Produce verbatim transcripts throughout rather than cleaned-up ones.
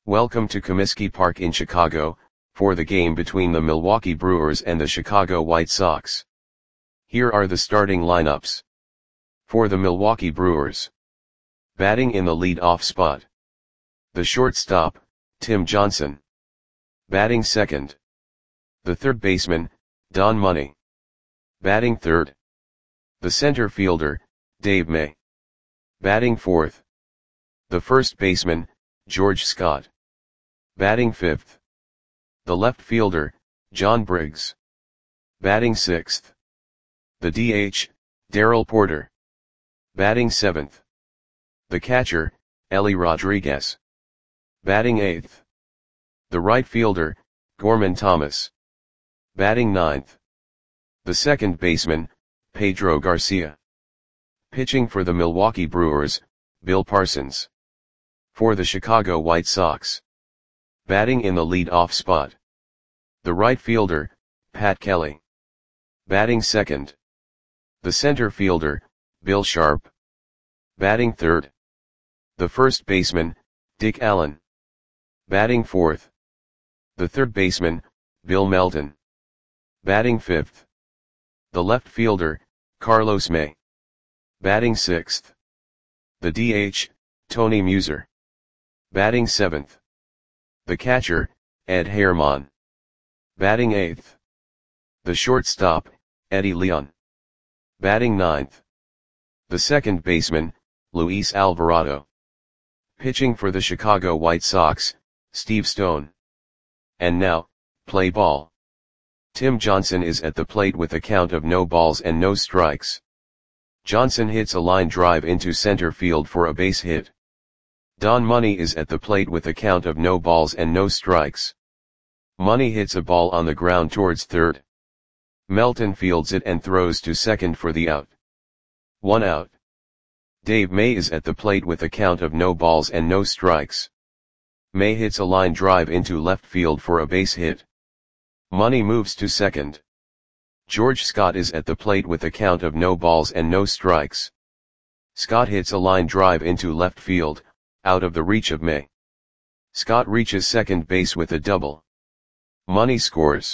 Welcome to Comiskey Park in Chicago, for the game between the Milwaukee Brewers and the Chicago White Sox. Here are the starting lineups. For the Milwaukee Brewers. Batting in the lead-off spot. The shortstop, Tim Johnson. Batting second. The third baseman, Don Money. Batting third. The center fielder, Dave May. Batting fourth. The first baseman, George Scott. Batting fifth. The left fielder, John Briggs. Batting sixth. The D H, Darrell Porter. Batting seventh. The catcher, Ellie Rodriguez. Batting eighth. The right fielder, Gorman Thomas. Batting ninth. The second baseman, Pedro Garcia. Pitching for the Milwaukee Brewers, Bill Parsons. For the Chicago White Sox. Batting in the lead-off spot. The right fielder, Pat Kelly. Batting second. The center fielder, Bill Sharp. Batting third. The first baseman, Dick Allen. Batting fourth. The third baseman, Bill Melton. Batting fifth. The left fielder, Carlos May. Batting sixth. The D H, Tony Muser. Batting seventh. The catcher, Ed Herman. Batting eighth. The shortstop, Eddie Leon. Batting ninth. The second baseman, Luis Alvarado. Pitching for the Chicago White Sox, Steve Stone. And now, play ball. Tim Johnson is at the plate with a count of no balls and no strikes. Johnson hits a line drive into center field for a base hit. Don Money is at the plate with a count of no balls and no strikes. Money hits a ball on the ground towards third. Melton fields it and throws to second for the out. One out. Dave May is at the plate with a count of no balls and no strikes. May hits a line drive into left field for a base hit. Money moves to second. George Scott is at the plate with a count of no balls and no strikes. Scott hits a line drive into left field, out of the reach of May. Scott reaches second base with a double. Money scores.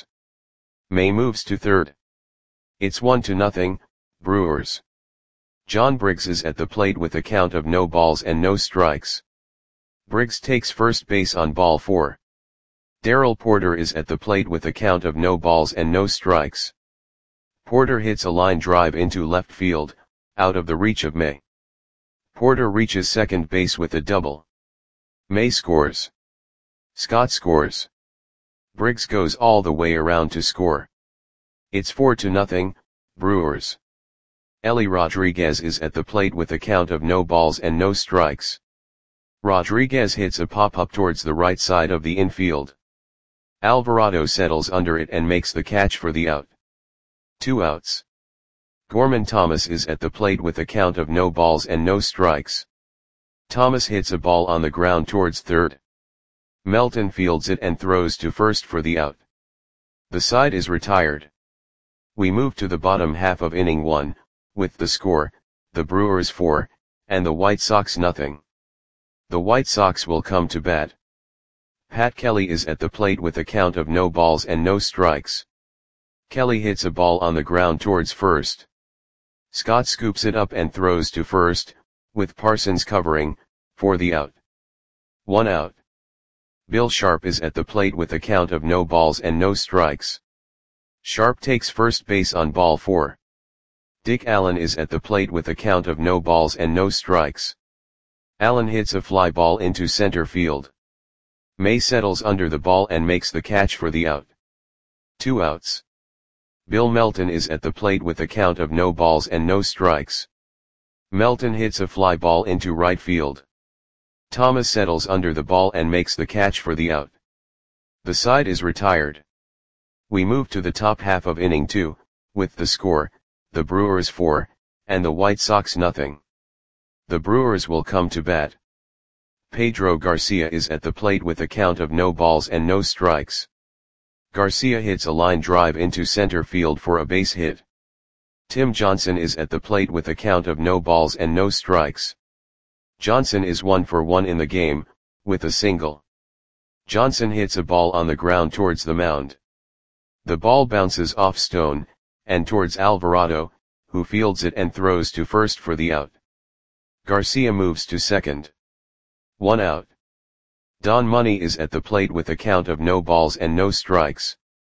May moves to third. It's one to nothing, Brewers. John Briggs is at the plate with a count of no balls and no strikes. Briggs takes first base on ball four. Darrell Porter is at the plate with a count of no balls and no strikes. Porter hits a line drive into left field, out of the reach of May. Porter reaches second base with a double. May scores. Scott scores. Briggs goes all the way around to score. It's four to nothing, Brewers. Ellie Rodriguez is at the plate with a count of no balls and no strikes. Rodriguez hits a pop-up towards the right side of the infield. Alvarado settles under it and makes the catch for the out. Two outs. Gorman Thomas is at the plate with a count of no balls and no strikes. Thomas hits a ball on the ground towards third. Melton fields it and throws to first for the out. The side is retired. We move to the bottom half of inning one, with the score, the Brewers four, and the White Sox nothing. The White Sox will come to bat. Pat Kelly is at the plate with a count of no balls and no strikes. Kelly hits a ball on the ground towards first. Scott scoops it up and throws to first, with Parsons covering, for the out. One out. Bill Sharp is at the plate with a count of no balls and no strikes. Sharp takes first base on ball four. Dick Allen is at the plate with a count of no balls and no strikes. Allen hits a fly ball into center field. May settles under the ball and makes the catch for the out. Two outs. Bill Melton is at the plate with a count of no balls and no strikes. Melton hits a fly ball into right field. Thomas settles under the ball and makes the catch for the out. The side is retired. We move to the top half of inning two, with the score, the Brewers four, and the White Sox nothing. The Brewers will come to bat. Pedro Garcia is at the plate with a count of no balls and no strikes. Garcia hits a line drive into center field for a base hit. Tim Johnson is at the plate with a count of no balls and no strikes. Johnson is one for one in the game, with a single. Johnson hits a ball on the ground towards the mound. The ball bounces off Stone, and towards Alvarado, who fields it and throws to first for the out. Garcia moves to second. One out. Don Money is at the plate with a count of no balls and no strikes.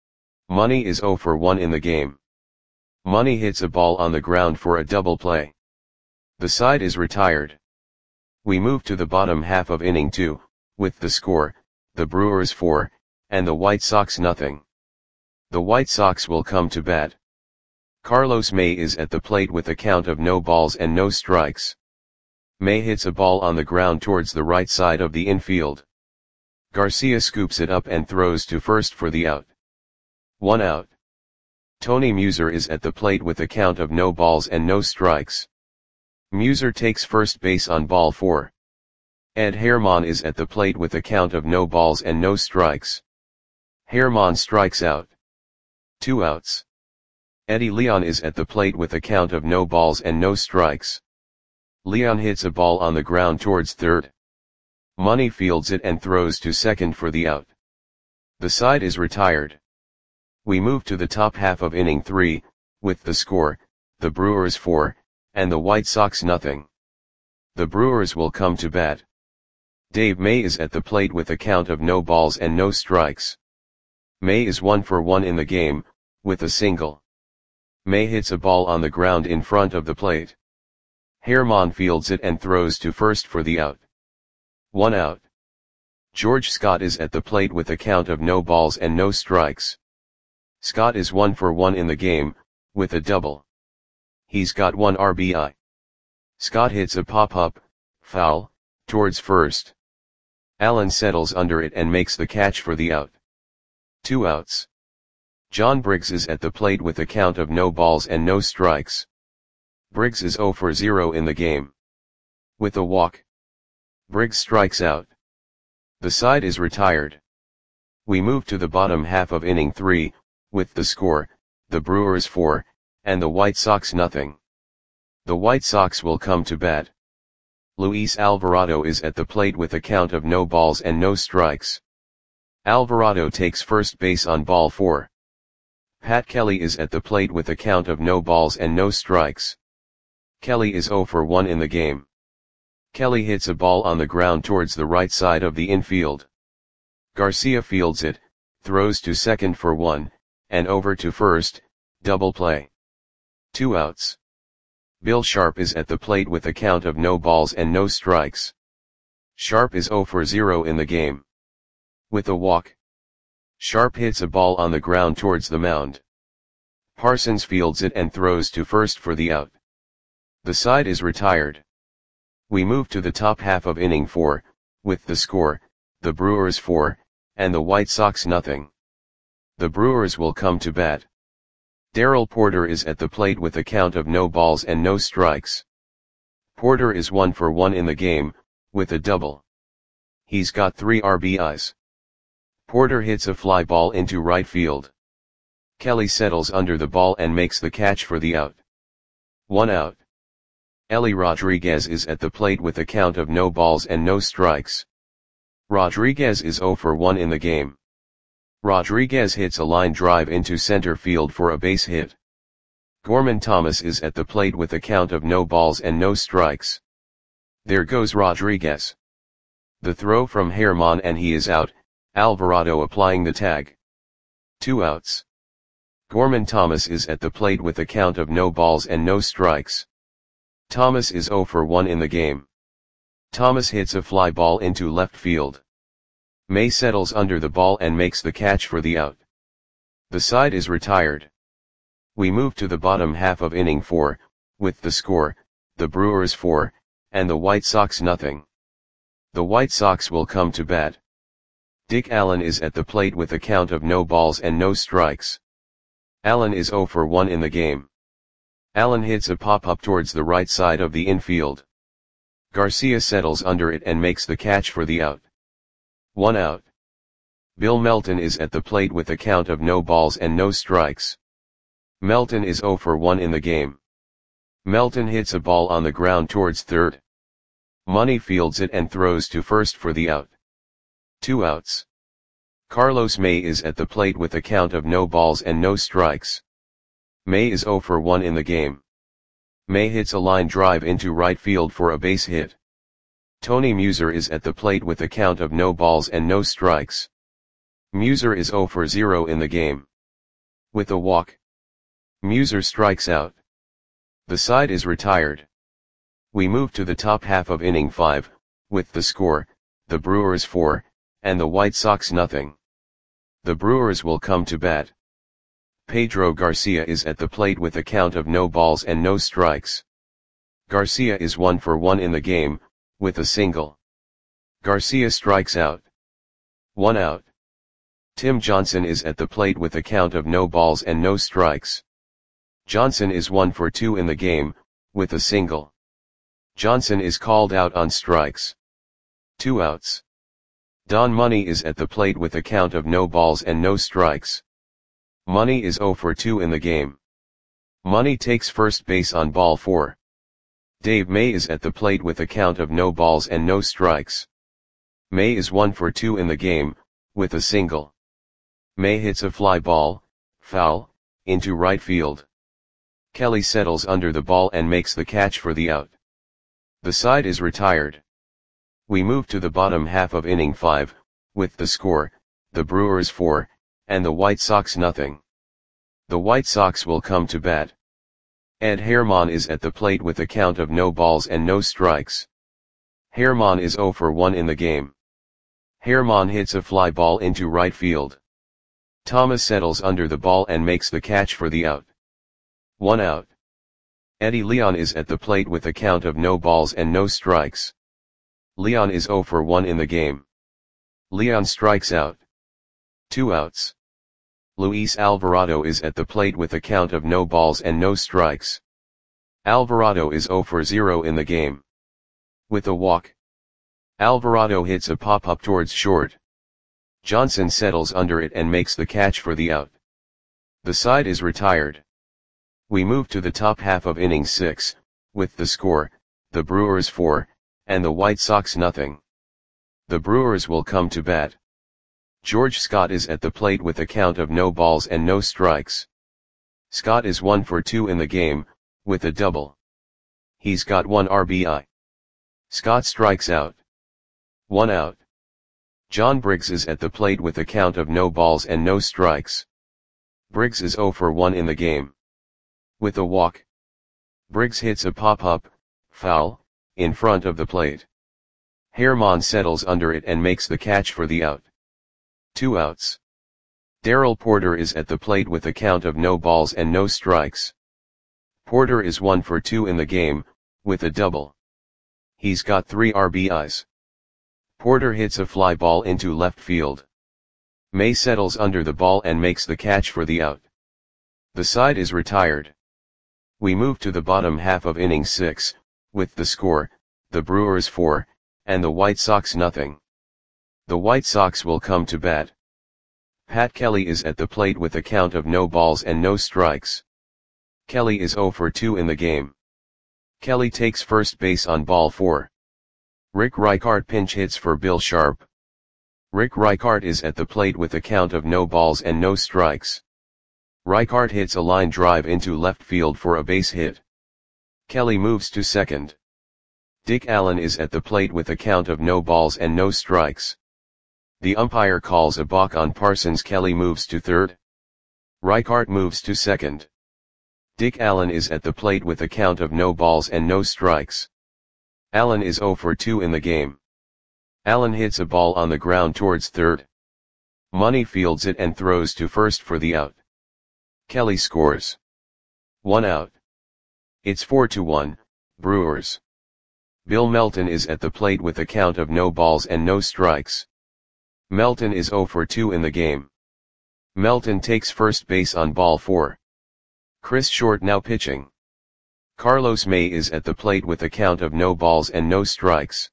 Money is oh for one in the game. Money hits a ball on the ground for a double play. The side is retired. We move to the bottom half of inning two, with the score, the Brewers four, and the White Sox nothing. The White Sox will come to bat. Carlos May is at the plate with a count of no balls and no strikes. May hits a ball on the ground towards the right side of the infield. Garcia scoops it up and throws to first for the out. One out. Tony Muser is at the plate with a count of no balls and no strikes. Muser takes first base on ball four. Ed Herman is at the plate with a count of no balls and no strikes. Herman strikes out. Two outs. Eddie Leon is at the plate with a count of no balls and no strikes. Leon hits a ball on the ground towards third. Money fields it and throws to second for the out. The side is retired. We move to the top half of inning three, with the score, the Brewers four, and the White Sox nothing. The Brewers will come to bat. Dave May is at the plate with a count of no balls and no strikes. May is one for one in the game, with a single. May hits a ball on the ground in front of the plate. Herman fields it and throws to first for the out. One out. George Scott is at the plate with a count of no balls and no strikes. Scott is one for one in the game, with a double. He's got one R B I. Scott hits a pop-up, foul, towards first. Allen settles under it and makes the catch for the out. Two outs. John Briggs is at the plate with a count of no balls and no strikes. Briggs is oh for zero in the game. With a walk. Briggs strikes out. The side is retired. We move to the bottom half of inning three, with the score, the Brewers four, and the White Sox nothing. The White Sox will come to bat. Luis Alvarado is at the plate with a count of no balls and no strikes. Alvarado takes first base on ball four. Pat Kelly is at the plate with a count of no balls and no strikes. Kelly is oh for one in the game. Kelly hits a ball on the ground towards the right side of the infield. Garcia fields it, throws to second for one, and over to first, double play. Two outs. Bill Sharp is at the plate with a count of no balls and no strikes. Sharp is oh for zero in the game. With a walk. Sharp hits a ball on the ground towards the mound. Parsons fields it and throws to first for the out. The side is retired. We move to the top half of inning four, with the score, the Brewers four, and the White Sox nothing. The Brewers will come to bat. Darrell Porter is at the plate with a count of no balls and no strikes. Porter is one for one in the game, with a double. He's got three R B Is. Porter hits a fly ball into right field. Kelly settles under the ball and makes the catch for the out. One out. Ellie Rodriguez is at the plate with a count of no balls and no strikes. Rodriguez is oh for one in the game. Rodriguez hits a line drive into center field for a base hit. Gorman Thomas is at the plate with a count of no balls and no strikes. There goes Rodriguez. The throw from Herman and he is out, Alvarado applying the tag. Two outs. Gorman Thomas is at the plate with a count of no balls and no strikes. Thomas is oh for one in the game. Thomas hits a fly ball into left field. May settles under the ball and makes the catch for the out. The side is retired. We move to the bottom half of inning four, with the score, the Brewers four, and the White Sox nothing. The White Sox will come to bat. Dick Allen is at the plate with a count of no balls and no strikes. Allen is oh for one in the game. Allen hits a pop-up towards the right side of the infield. Garcia settles under it and makes the catch for the out. One out. Bill Melton is at the plate with a count of no balls and no strikes. Melton is oh for one in the game. Melton hits a ball on the ground towards third. Money fields it and throws to first for the out. Two outs. Carlos May is at the plate with a count of no balls and no strikes. May is zero for one in the game. May hits a line drive into right field for a base hit. Tony Muser is at the plate with a count of no balls and no strikes. Muser is zero for zero in the game. With a walk, Muser strikes out. The side is retired. We move to the top half of inning five, with the score, the Brewers four, and the White Sox nothing. The Brewers will come to bat. Pedro Garcia is at the plate with a count of no balls and no strikes. Garcia is one for one in the game, with a single. Garcia strikes out. One out. Tim Johnson is at the plate with a count of no balls and no strikes. Johnson is one for two in the game, with a single. Johnson is called out on strikes. Two outs. Don Money is at the plate with a count of no balls and no strikes. Money is zero for two in the game. Money takes first base on ball four. Dave May is at the plate with a count of no balls and no strikes. May is one for two in the game, with a single. May hits a fly ball, foul, into right field. Kelly settles under the ball and makes the catch for the out. The side is retired. We move to the bottom half of inning five, with the score, the Brewers four, and the White Sox nothing. The White Sox will come to bat. Ed Herman is at the plate with a count of no balls and no strikes. Herman is zero for one in the game. Herman hits a fly ball into right field. Thomas settles under the ball and makes the catch for the out. One out. Eddie Leon is at the plate with a count of no balls and no strikes. Leon is zero for one in the game. Leon strikes out. Two outs. Luis Alvarado is at the plate with a count of no balls and no strikes. Alvarado is zero for zero in the game. With a walk, Alvarado hits a pop-up towards short. Johnson settles under it and makes the catch for the out. The side is retired. We move to the top half of inning six, with the score, the Brewers four, and the White Sox nothing. The Brewers will come to bat. George Scott is at the plate with a count of no balls and no strikes. Scott is one for two in the game, with a double. He's got one R B I. Scott strikes out. One out. John Briggs is at the plate with a count of no balls and no strikes. Briggs is zero for one in the game. With a walk, Briggs hits a pop-up, foul, in front of the plate. Herman settles under it and makes the catch for the out. Two outs. Darrell Porter is at the plate with a count of no balls and no strikes. Porter is one for two in the game, with a double. He's got three R B Is. Porter hits a fly ball into left field. May settles under the ball and makes the catch for the out. The side is retired. We move to the bottom half of inning six, with the score, the Brewers four, and the White Sox nothing. The White Sox will come to bat. Pat Kelly is at the plate with a count of no balls and no strikes. Kelly is zero for two in the game. Kelly takes first base on ball four. Rick Reichart pinch hits for Bill Sharp. Rick Reichart is at the plate with a count of no balls and no strikes. Reichart hits a line drive into left field for a base hit. Kelly moves to second. Dick Allen is at the plate with a count of no balls and no strikes. The umpire calls a balk on Parsons. Kelly moves to third. Reichart moves to second. Dick Allen is at the plate with a count of no balls and no strikes. Allen is zero for two in the game. Allen hits a ball on the ground towards third. Money fields it and throws to first for the out. Kelly scores. One out. It's four to one, Brewers. Bill Melton is at the plate with a count of no balls and no strikes. Melton is zero for two in the game. Melton takes first base on ball four. Chris Short now pitching. Carlos May is at the plate with a count of no balls and no strikes.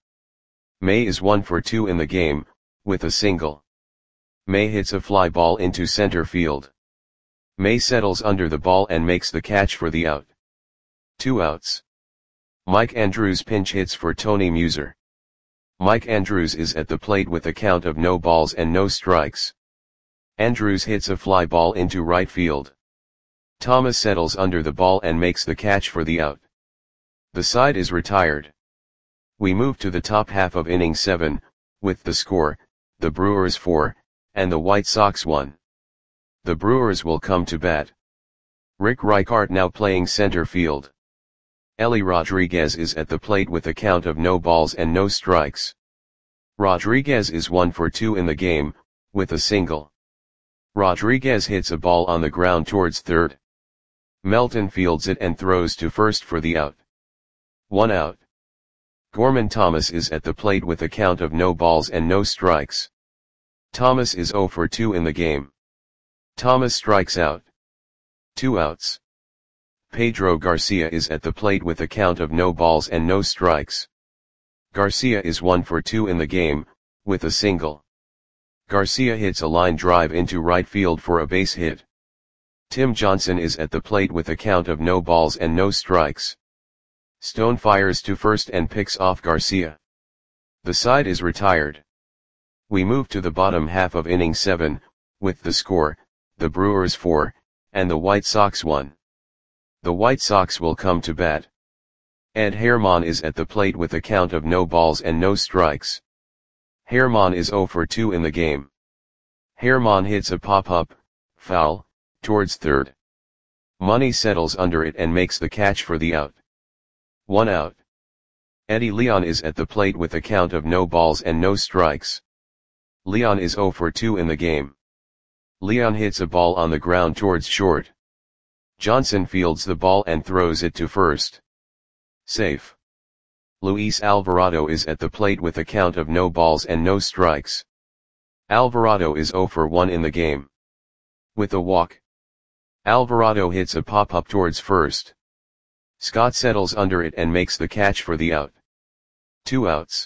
May is one for two in the game, with a single. May hits a fly ball into center field. May settles under the ball and makes the catch for the out. Two outs. Mike Andrews pinch hits for Tony Muser. Mike Andrews is at the plate with a count of no balls and no strikes. Andrews hits a fly ball into right field. Thomas settles under the ball and makes the catch for the out. The side is retired. We move to the top half of inning seven, with the score, the Brewers four, and the White Sox one. The Brewers will come to bat. Rick Reichart now playing center field. Ellie Rodriguez is at the plate with a count of no balls and no strikes. Rodriguez is one for two in the game, with a single. Rodriguez hits a ball on the ground towards third. Melton fields it and throws to first for the out. One out. Gorman Thomas is at the plate with a count of no balls and no strikes. Thomas is zero for two in the game. Thomas strikes out. Two outs. Pedro Garcia is at the plate with a count of no balls and no strikes. Garcia is one for two in the game, with a single. Garcia hits a line drive into right field for a base hit. Tim Johnson is at the plate with a count of no balls and no strikes. Stone fires to first and picks off Garcia. The side is retired. We move to the bottom half of inning seven, with the score, the Brewers four, and the White Sox one. The White Sox will come to bat. Ed Herman is at the plate with a count of no balls and no strikes. Herman is zero for two in the game. Herman hits a pop-up, foul, towards third. Money settles under it and makes the catch for the out. One out. Eddie Leon is at the plate with a count of no balls and no strikes. Leon is zero for two in the game. Leon hits a ball on the ground towards short. Johnson fields the ball and throws it to first. Safe. Luis Alvarado is at the plate with a count of no balls and no strikes. Alvarado is zero for one in the game. With a walk. Alvarado hits a pop-up towards first. Scott settles under it and makes the catch for the out. Two outs.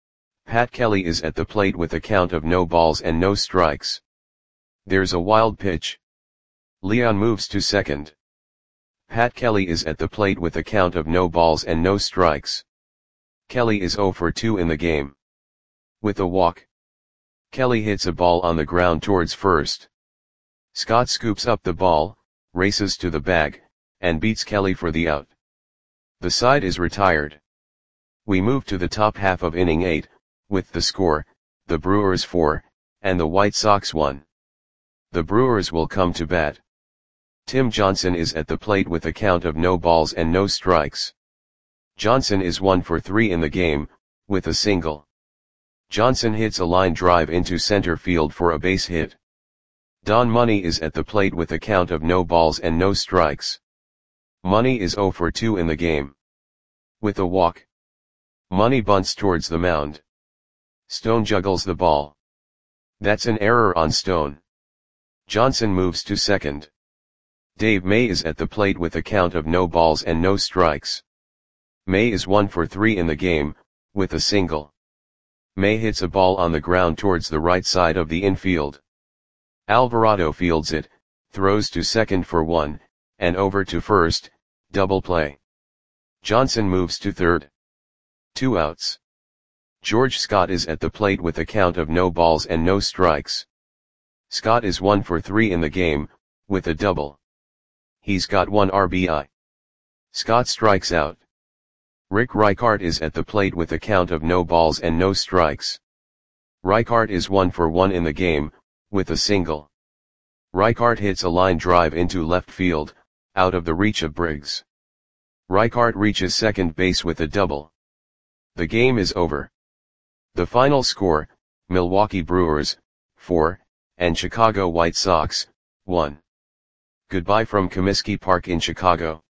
Pat Kelly is at the plate with a count of no balls and no strikes. There's a wild pitch. Leon moves to second. Pat Kelly is at the plate with a count of no balls and no strikes. Kelly is zero for two in the game. With a walk. Kelly hits a ball on the ground towards first. Scott scoops up the ball, races to the bag, and beats Kelly for the out. The side is retired. We move to the top half of inning eight, with the score, the Brewers four, and the White Sox one. The Brewers will come to bat. Tim Johnson is at the plate with a count of no balls and no strikes. Johnson is one for three in the game, with a single. Johnson hits a line drive into center field for a base hit. Don Money is at the plate with a count of no balls and no strikes. Money is zero for two in the game. With a walk. Money bunts towards the mound. Stone juggles the ball. That's an error on Stone. Johnson moves to second. Dave May is at the plate with a count of no balls and no strikes. May is one for three in the game, with a single. May hits a ball on the ground towards the right side of the infield. Alvarado fields it, throws to second for one, and over to first, double play. Johnson moves to third. Two outs. George Scott is at the plate with a count of no balls and no strikes. Scott is one for three in the game, with a double. He's got one R B I. Scott strikes out. Rick Reichart is at the plate with a count of no balls and no strikes. Reichart is one for one in the game, with a single. Reichart hits a line drive into left field, out of the reach of Briggs. Reichart reaches second base with a double. The game is over. The final score, Milwaukee Brewers, four, and Chicago White Sox, one. Goodbye from Comiskey Park in Chicago.